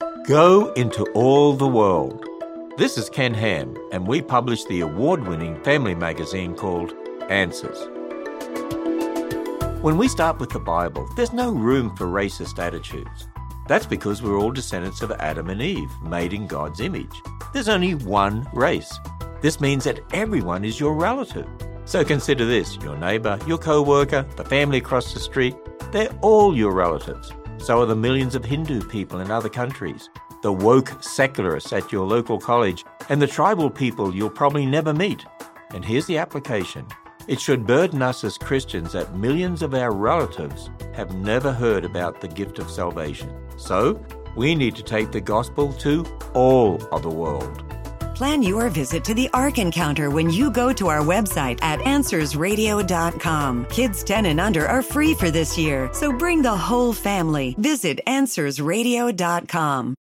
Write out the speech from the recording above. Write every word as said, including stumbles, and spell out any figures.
Go into all the world. This is Ken Ham, and we publish the award-winning family magazine called Answers. When we start with the Bible, there's no room for racist attitudes. That's because we're all descendants of Adam and Eve, made in God's image. There's only one race. This means that everyone is your relative. So consider this: your neighbour, your co-worker, the family across the street, they're all your relatives. So are the millions of Hindu people in other countries, the woke secularists at your local college, and the tribal people you'll probably never meet. And here's the application. It should burden us as Christians that millions of our relatives have never heard about the gift of salvation. So, we need to take the gospel to all of the world. Plan your visit to the Ark Encounter when you go to our website at answers radio dot com. Kids ten and under are free for this year, so bring the whole family. Visit answers radio dot com.